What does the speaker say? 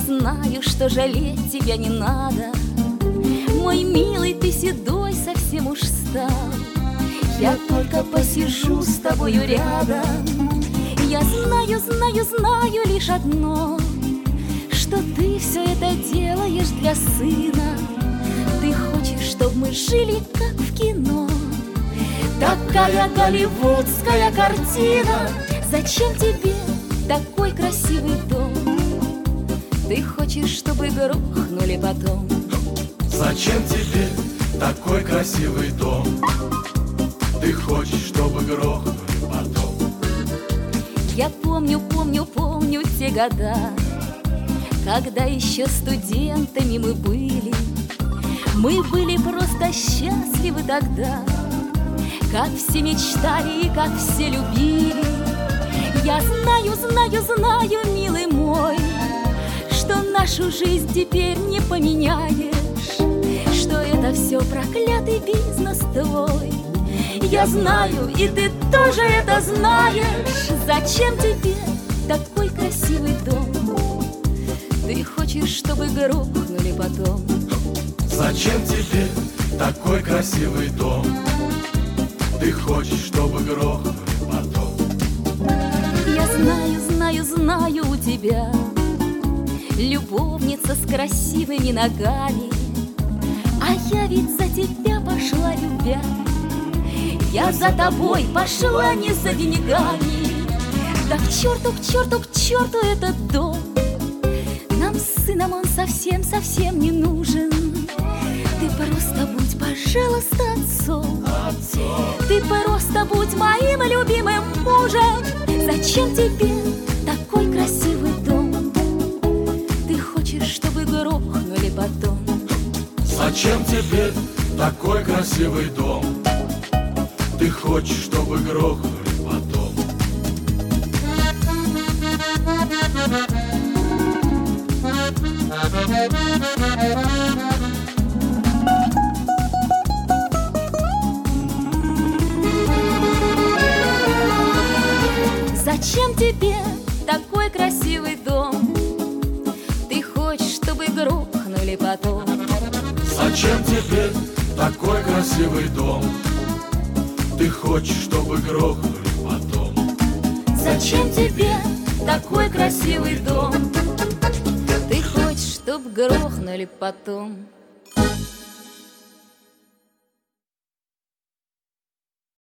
знаю, что жалеть тебя не надо. Мой милый, ты седой совсем уж стал. Я только посижу с тобою рядом. Я знаю, знаю, знаю лишь одно, что ты все это делаешь для сына. Ты хочешь, чтобы мы жили как в кино. Такая голливудская картина. Зачем тебе такой красивый дом? Ты хочешь, чтобы грохнули потом. Зачем тебе такой красивый дом? Ты хочешь, чтобы грохнули потом. Я помню, помню, помню те года, когда еще студентами мы были. Мы были просто счастливы тогда, как все мечтали и как все любили. Я знаю, знаю, знаю, милый мой, что нашу жизнь теперь не поменяешь, что это все проклятый бизнес твой. Я знаю, и ты тоже это знаешь. Зачем тебе такой красивый дом? Ты хочешь, чтобы грохнули потом. Зачем тебе такой красивый дом? Ты хочешь, чтобы грохнули потом. Я знаю, знаю, знаю, у тебя любовница с красивыми ногами, а я ведь за тебя пошла, любя. Я за тобой пошла не за деньгами. Да к черту, к черту, к черту этот дом. Нам с сыном он совсем-совсем не нужен. Ты просто будь, пожалуйста, отцом. Ты просто будь моим любимым мужем. Зачем тебе такой красивый дом? Ты хочешь, чтобы грохнули потом. Зачем тебе такой красивый дом? Ты хочешь, чтобы грохнули потом. Зачем тебе такой красивый дом? Ты хочешь, чтобы грохнули потом. Зачем тебе такой красивый дом? Ты хочешь, чтобы грохнули потом. Зачем тебе такой красивый дом? Ты хочешь, чтоб грохнули потом.